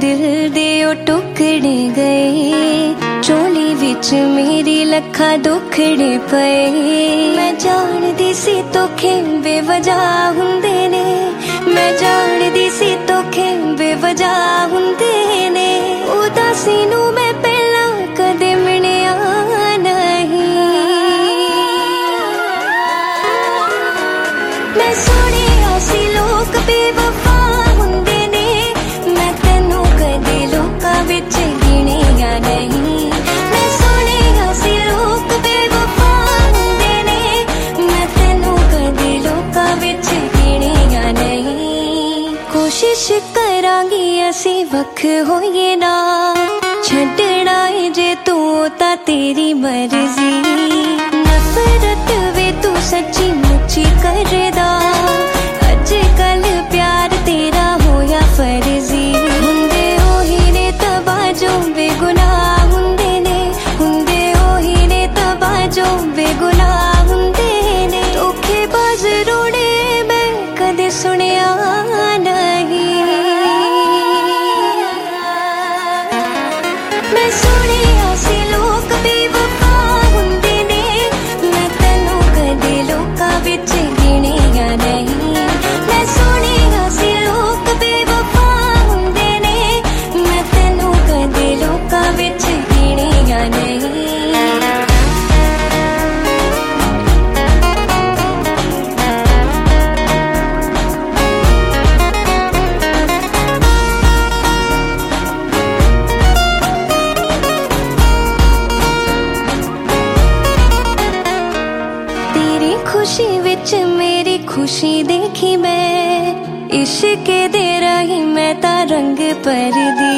दिल दे ओ टुकड़े गए, चोली विच मेरी लखा दुखड़े पए। मैं जानदी सी तोखे बेवजह हुंदे ने, मैं जानदी सी तोखे बेवजह हुंदे ने। उदासी नू मैं पहला कदे मिलिया नहीं। मैं सुनिया सी लोग बेवफा हुंदे ने, मैं तैनू कदे लोकां विच गिणिया नहीं। मैं सुनिया सी लोग बेवफा हुंदे ने, मैं तैनू कदे लोकां विच गिणिया नहीं। कोशिश करांगी असी वख होइए ना, छड्डना है जे तू तां तेरी मर्जी। नफरत वे तू सच्ची मुच्ची करदा, अजकल प्यार तेरा होया फर्जी। हुंदे ओही ने तबाजो बेगुनाह हुंदे ने, हुंदे ओही ने तबाजो बेगुनाह हुंदे ने। धोखेबाज रोने मैं कदे सुनिया नहीं। मैं सुनिया सी लोग बेवफा हुंदे ने, मैं तैनू कदे लोकां विच गिणिया नहीं। मैं सुनिया सी लोग बेवफा हुंदे ने, मैं तैनू कदे लोकां विच गिणिया नहीं। खुशी विच मेरी खुशी देखी मैं, इश्क दे रही मैं ता रंग पर दी।